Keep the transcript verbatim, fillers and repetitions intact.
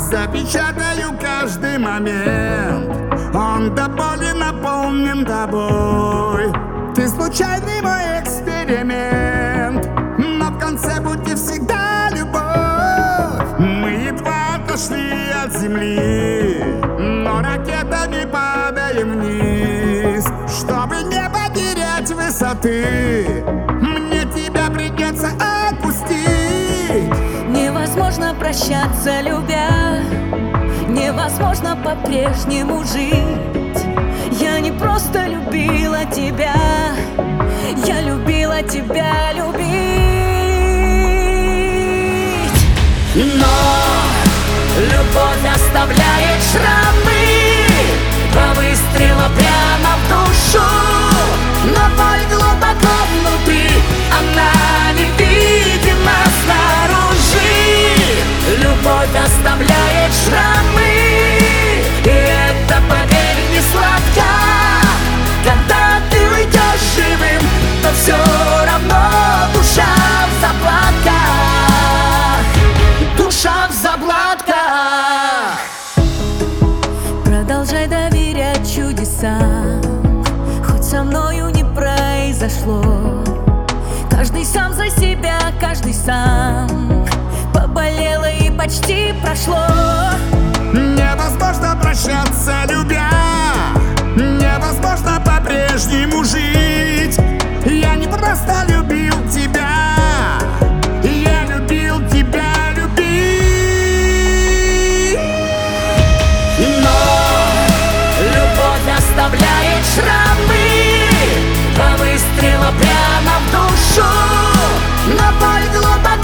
запечатаю каждый момент. Он до боли наполнен тобой. Ты случайный мой эксперимент, но в конце пути всегда любовь. Мы едва отошли от земли, но ракетами падаем вниз. Чтобы не потерять высоты, мне тебя придется отпустить. Невозможно прощаться, любя, невозможно по-прежнему жить. Я не просто любила тебя, я любила тебя любить. Но любовь оставляет шрамы, два выстрела прямо в душу. Но боль глубоко внутри, она невидима снаружи. Любовь оставляет шрамы, и это, поверь, не сладко. Когда ты уйдешь живым, то все равно душа в заплатках. Душа в заплатках. Продолжай доверять чудесам, хоть со мною не произошло. Каждый сам за себя, каждый сам. Поболело и почти прошло. Невозможно прощаться, любя, невозможно по-прежнему жить. Я не просто любил тебя, я любил тебя любить. Но любовь оставляет шрамы, два выстрела прямо в душу. Но боль глубоко